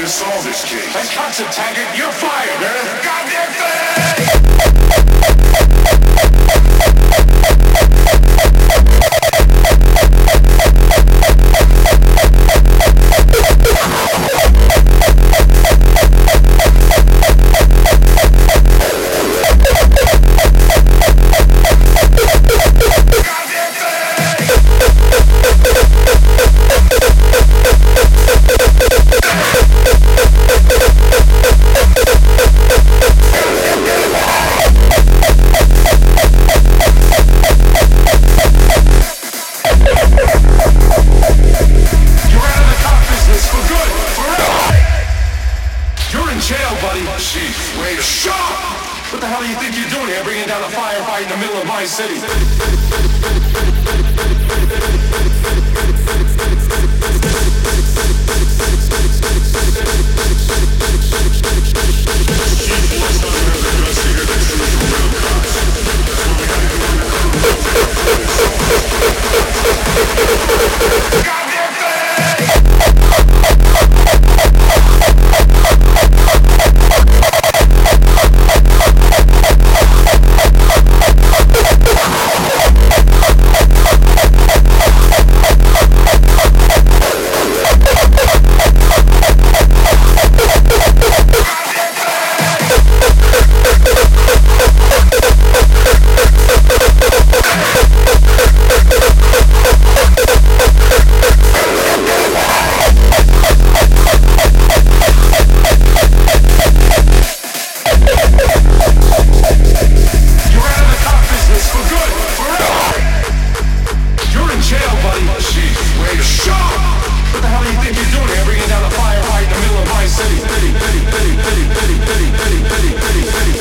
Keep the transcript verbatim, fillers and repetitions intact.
to solve this case. Hey, Cox and Taggart, you're fired! Yeah? Goddamn thing! Chief, wait a Shut up! What the hell do you think you're doing here, bringing down a firefight in the middle of my city? Goddamn thing! What the hell do you think you're doing here, bringing down a firefight in the middle of my city? City, city, city, city, city, city, city, city, city, city.